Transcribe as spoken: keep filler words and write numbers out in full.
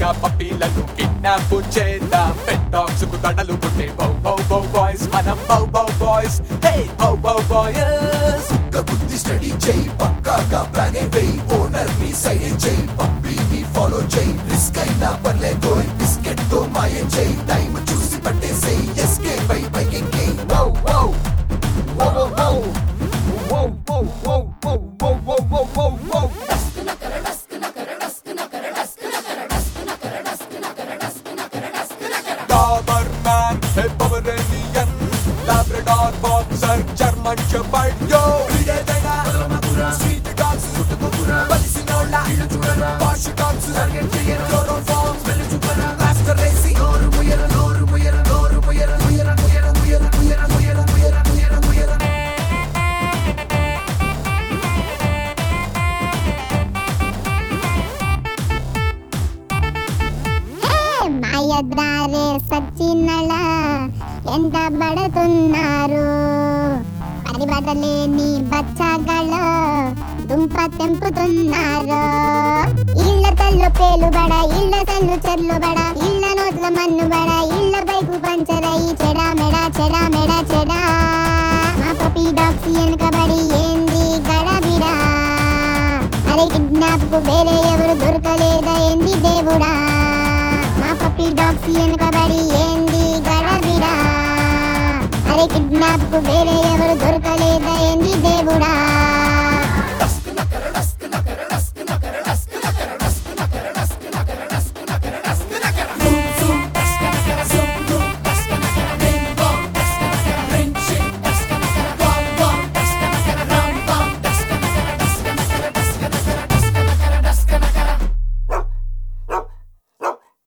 ఇంకా పప్పీలను కిడ్నాప్ చేద్దాం పెట్ డాగ్స్ కు తడలు పుట్టే బౌ బౌ బౌ బాయ్స్ మనం bow bow boys hey bow bow boys బుద్ధి స్టడీ చేయి పక్కాగా ప్లాన్ వేయి ఓనర్ ని సైడ్ చేయి పప్పీని ఫాలో చేయి రిస్క్ అయినా పర్లేదు బిస్కెట్ తో మాయం చేయి టైం చూసి పట్టేసేయి ఎస్కేప్ అయి పైకి wow wow wow wow wow wow wow wow wow wow wow wow wow Doberman, hey Pomeranian, Labrador, Boxer, German Shepherd, yo. Videdena, sweet dogs, Balsinola, Posh dogs, chloroform, Master Racing, Noru Muyera, Noru Muyera, Noru Muyera, Muyera, Muyera, Muyera, Muyera, Muyera, Muyera, Muyera, Muyera. మాయద్రారే సచ్చినళ ఎంత బడుతున్నారు పరిబడలేని బచ్చగళ దుంప తెంపుతున్నారు ఇళ్ళ తల్లు పేలుబడ ఇళ్ళ తల్లు చెర్లుబడ ఇళ్ళ నోట్ల మన్నుబడ ఇళ్ళ బైకు పంచరయి చెడా మెడ చెడా మెడ చెడా మా పపీ డాక్స్ వెనుకబడి ఏంది గడబిడా అరే కిడ్నాప్ కు వేరే ఎవరు దొరకలేదా ఏంది దేవుడా మా పప్పీ డాగ్స్ వెనుకబడి ఏంది గడబిడా అరే కిడ్నాప్ కు వేరే ఎవరు దొరకలేదా ఏంది దేవుడా